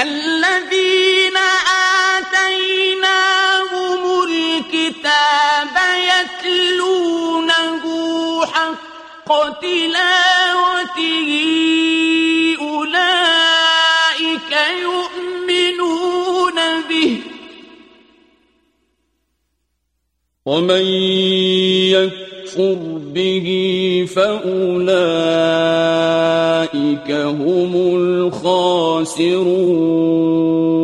الذين آتيناهم الكتاب يتلونه حق تلاوته أولئك يؤمنون به ومن يكفر به فأولئك هم الخاسرون. 'أفمن يهدي إلى الحق كمن هو أعمى كمن هو على بصيرة من ربه إن هذا إلا قول الحق وإن هذا لهو القول الثبور.